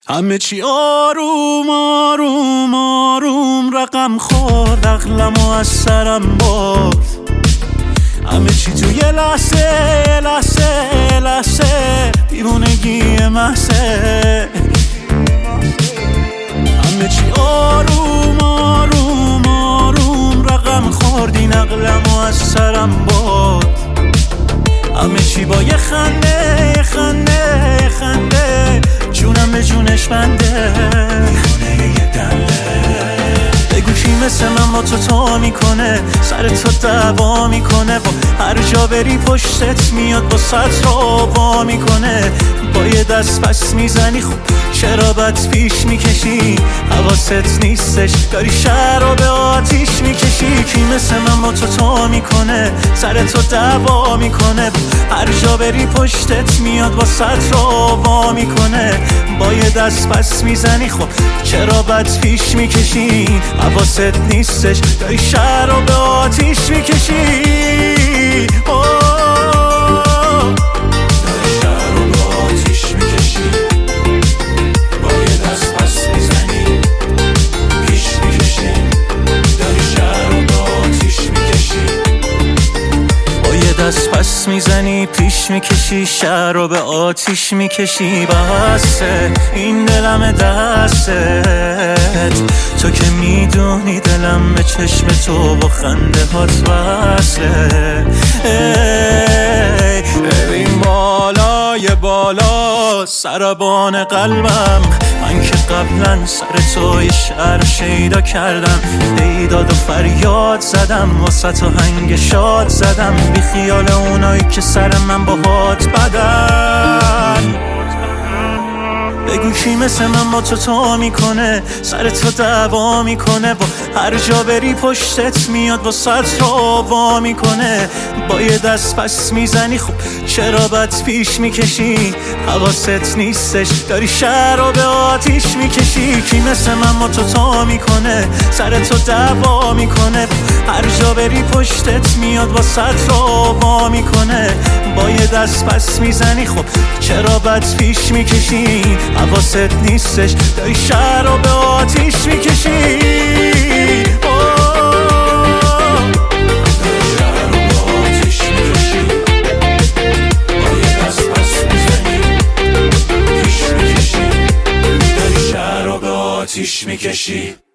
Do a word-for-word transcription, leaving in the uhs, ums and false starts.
همه چی آروم آروم آروم رقم خورد، عقلمو از سرم برد. همه چی تو یه لحظه لحظه لحظه دیوونگی محضه. همه چی آروم آروم آروم رقم خورد، این عقلمو از سرم برد. همه چی با یه خنده یه خنده یه خنده جونم به جونش بنده. یه دنده بگو کی مثل من با تو تو میکنه، سر تو دعوا میکنه، با هر جا بری پشتت میاد با ست رو وا میکنه. با یه دست پس میزنی خب چرا بد پیش میکشی، حواست نیستش داری شهر رو به آتیش میکشی. کی مثل من با تو تو میکنه، سر تو دعوا میکنه، هر جا بری پشتت میاد با ست رو وا میکنه. با یه دست پس میزنی خب چرا بد پیش میکشی، حواست نیستش داری شهر رو به آتیش میکشی. دست پس میزنی پیش میکشی، شهر رو به آتیش میکشی. بسه این دلم دستت، تو که میدونی دلم به چشم تو با خنده هات وصله. ببین بالای بالا سربان قلبم، من که قبلا سر تو یه شعر شیدا کردم، ایداد و فریاد زدم، واسه تو هنگ شاد زدم، بی خیال اونایی که سر من با هات بدن. بگو کی مثل من با تو تو میکنه، سر تو دعوا میکنه، با هر جا بری پشتت میاد با ست رو وا میکنه. با یه دست پس میزنی خب چرا بد پیش میکشی، حواست نیستش داری شهر رو به آتیش میکشی. کی مثل من با تو تو میکنه، سر تو دعوا میکنه، هر جا بری پشتت میاد با ست رو وا میکنه. با یه دست پس میزنی خب چرا بد پیش میکشی، حواست نیستش داری شهر رو به آتیش میکشی. آتیش میکشی